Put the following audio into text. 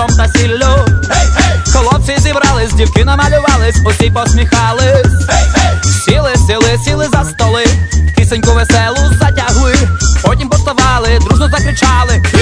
пивом та сіллю. Хлопці зібрались, дівки намалювались, усі посміхались. Сіли за столи, пісеньку веселу затягли. Потім поставали, дружно закричали: